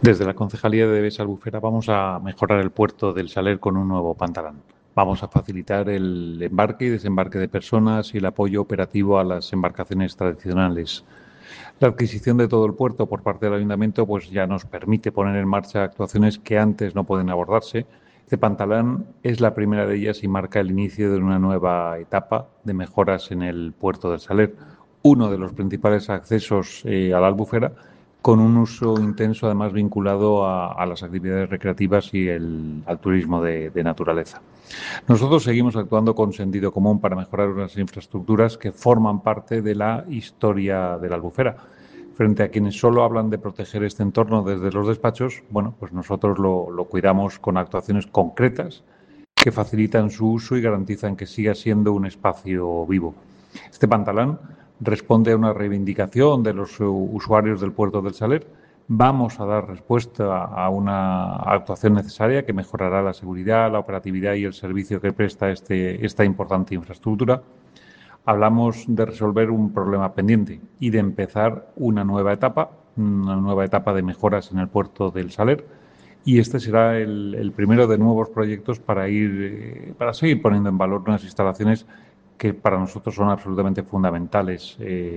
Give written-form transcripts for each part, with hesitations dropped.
Desde la Concejalía de Besalbufera vamos a mejorar el puerto del Saler con un nuevo pantalán. Vamos a facilitar el embarque y desembarque de personas y el apoyo operativo a las embarcaciones tradicionales. La adquisición de todo el puerto por parte del Ayuntamiento pues ya nos permite poner en marcha actuaciones que antes no pueden abordarse. Este pantalán es la primera de ellas y marca el inicio de una nueva etapa de mejoras en el puerto del Saler, uno de los principales accesos a la Albufera, con un uso intenso además vinculado a las actividades recreativas y al turismo de naturaleza. Nosotros seguimos actuando con sentido común para mejorar unas infraestructuras que forman parte de la historia de la Albufera. Frente a quienes solo hablan de proteger este entorno desde los despachos, bueno, pues nosotros lo cuidamos con actuaciones concretas que facilitan su uso y garantizan que siga siendo un espacio vivo. Este pantalón responde a una reivindicación de los usuarios del puerto del Saler. Vamos a dar respuesta a una actuación necesaria que mejorará la seguridad, la operatividad y el servicio que presta esta importante infraestructura. Hablamos de resolver un problema pendiente y de empezar una nueva etapa de mejoras en el puerto del Saler. Y este será el primero de nuevos proyectos para seguir poniendo en valor unas instalaciones que para nosotros son absolutamente fundamentales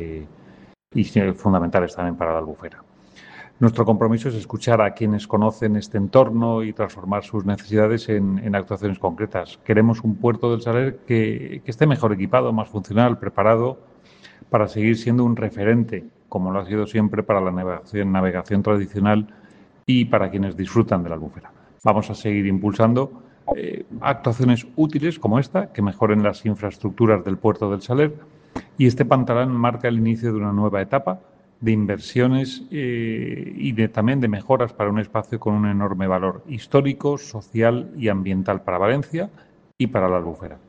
y fundamentales también para la Albufera. Nuestro compromiso es escuchar a quienes conocen este entorno y transformar sus necesidades en actuaciones concretas. Queremos un puerto del Saler que esté mejor equipado, más funcional, preparado para seguir siendo un referente, como lo ha sido siempre para la navegación tradicional y para quienes disfrutan de la Albufera. Vamos a seguir impulsando actuaciones útiles como esta, que mejoren las infraestructuras del puerto del Saler, y este pantalón marca el inicio de una nueva etapa de inversiones también de mejoras para un espacio con un enorme valor histórico, social y ambiental para Valencia y para la Albufera.